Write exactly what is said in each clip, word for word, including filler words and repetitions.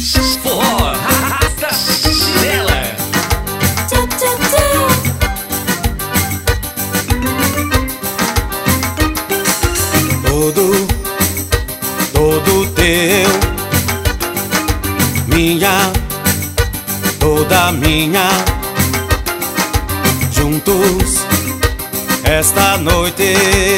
Forró, arrasta, chinela. Tchau, tchau, tchau. Todo, todo teu, minha, toda minha. Juntos, esta noite,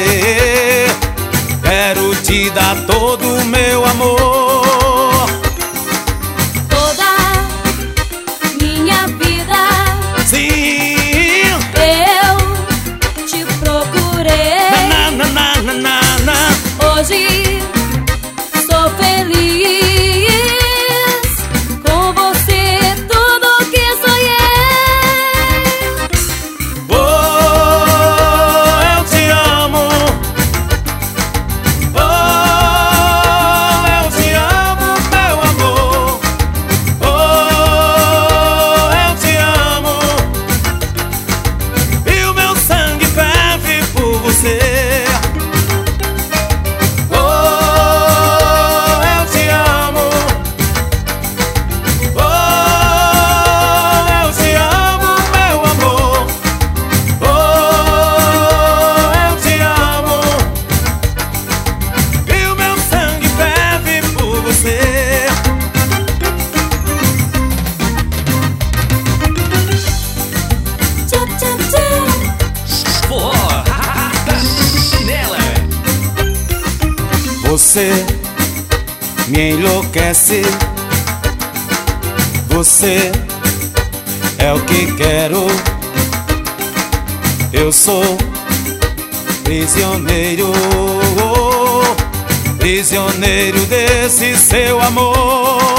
quero te dar todo o meu amor. Toda minha vida Sim, eu te procurei. na, na, na, na, na, na. Hoje sou feliz com você, tudo que sonhei. Oh, eu te amo. Oh, eu te amo, meu amor. Oh, eu te amo. E o meu sangue ferve por você. Tchau, tchau, tchau. Forró, arrasta, chinela. Você me enlouquece. Você é o que quero. Eu sou prisioneiro, prisioneiro desse seu amor.